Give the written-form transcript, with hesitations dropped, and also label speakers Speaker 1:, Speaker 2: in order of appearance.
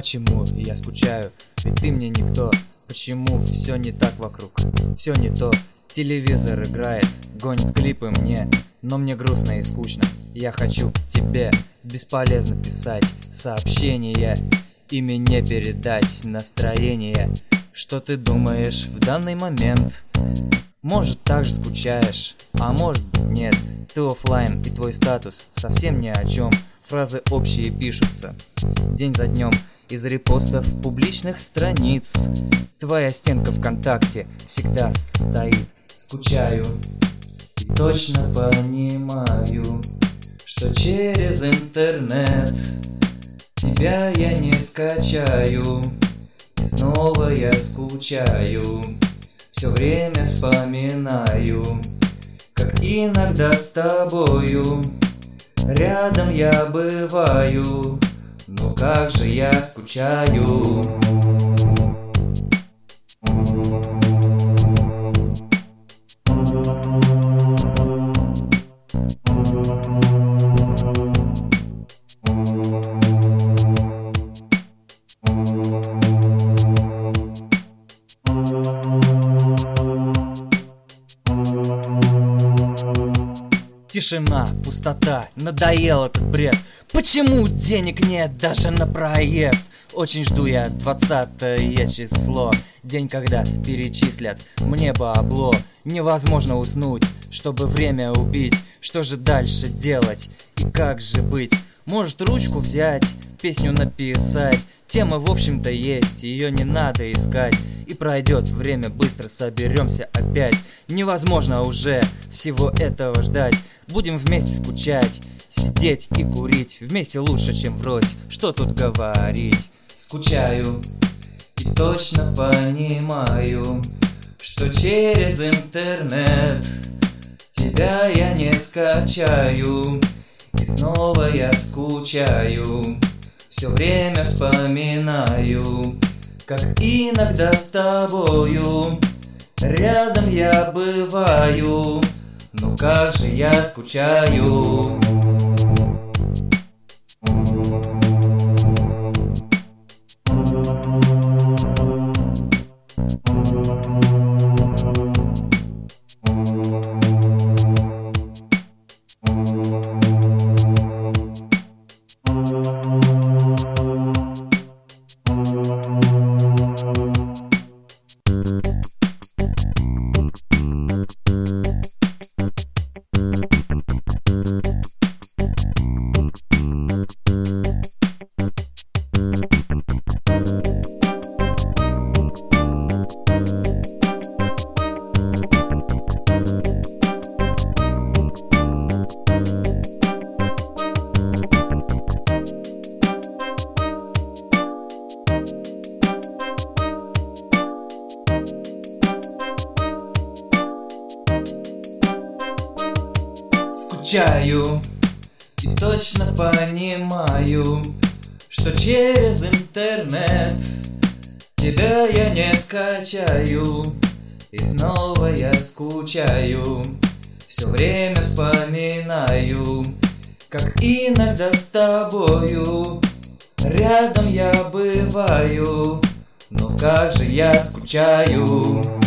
Speaker 1: Почему я скучаю, ведь ты мне никто. Почему все не так вокруг, все не то. Телевизор играет, гонит клипы мне, но мне грустно и скучно. Я хочу к тебе, бесполезно писать сообщения, ими не передать настроение. Что ты думаешь в данный момент? Может, так же скучаешь, а может быть нет. Ты оффлайн и твой статус совсем ни о чем. Фразы общие пишутся день за днем из репостов публичных страниц. Твоя стенка ВКонтакте всегда состоит. Скучаю и точно понимаю, что через интернет тебя я не скачаю. И снова я скучаю, все время вспоминаю, как иногда с тобою рядом я бываю. Но как же я скучаю. Тишина, пустота, надоел этот бред. Почему денег нет даже на проезд? Очень жду я 20 число, день, когда перечислят мне бабло. Невозможно уснуть, чтобы время убить. Что же дальше делать и как же быть? Может, ручку взять, песню написать. Тема в общем-то есть, ее не надо искать. И пройдет время, быстро соберемся опять. Невозможно уже всего этого ждать. Будем вместе скучать, сидеть и курить. Вместе лучше, чем врозь, что тут говорить. Скучаю и точно понимаю, что через интернет тебя я не скачаю. И снова я скучаю, все время вспоминаю, как иногда с тобою рядом я бываю. Ну как же я скучаю. Скучаю и точно понимаю, что через интернет тебя я не скачаю. И снова я скучаю, все время вспоминаю, как иногда с тобою рядом я бываю. Но как же я скучаю.